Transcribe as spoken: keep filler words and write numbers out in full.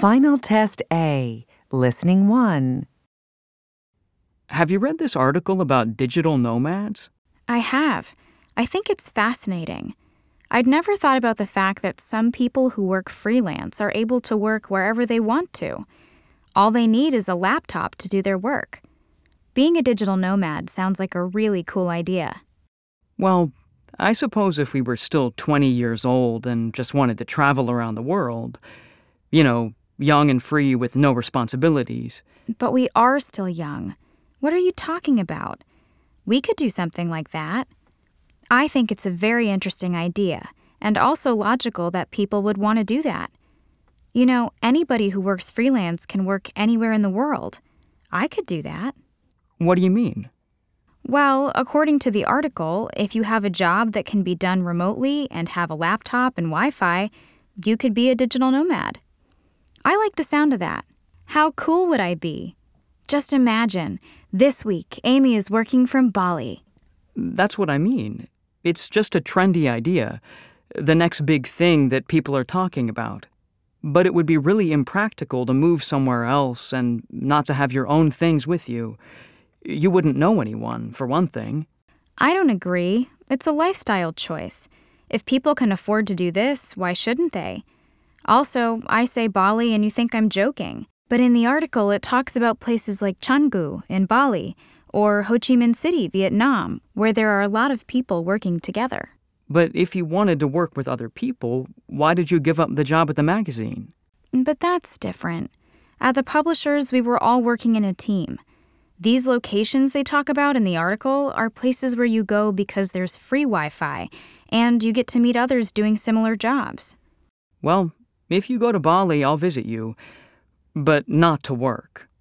Final Test A, Listening one. Have you read this article about digital nomads? I have. I think it's fascinating. I'd never thought about the fact that some people who work freelance are able to work wherever they want to. All they need is a laptop to do their work. Being a digital nomad sounds like a really cool idea. Well, I suppose if we were still twenty years old and just wanted to travel around the world, you know, young and free with no responsibilities. But we are still young. What are you talking about? We could do something like that. I think it's a very interesting idea, and also logical that people would want to do that. You know, anybody who works freelance can work anywhere in the world. I could do that. What do you mean? Well, according to the article, if you have a job that can be done remotely and have a laptop and Wi-Fi, you could be a digital nomad. I like the sound of that. How cool would I be? Just imagine, this week, Amy is working from Bali. That's what I mean. It's just a trendy idea, the next big thing that people are talking about. But it would be really impractical to move somewhere else and not to have your own things with you. You wouldn't know anyone, for one thing. I don't agree. It's a lifestyle choice. If people can afford to do this, why shouldn't they? Also, I say Bali and you think I'm joking. But in the article, it talks about places like Canggu in Bali or Ho Chi Minh City, Vietnam, where there are a lot of people working together. But if you wanted to work with other people, why did you give up the job at the magazine? But that's different. At the publishers, we were all working in a team. These locations they talk about in the article are places where you go because there's free Wi-Fi, and you get to meet others doing similar jobs. Well, if you go to Bali, I'll visit you, but not to work.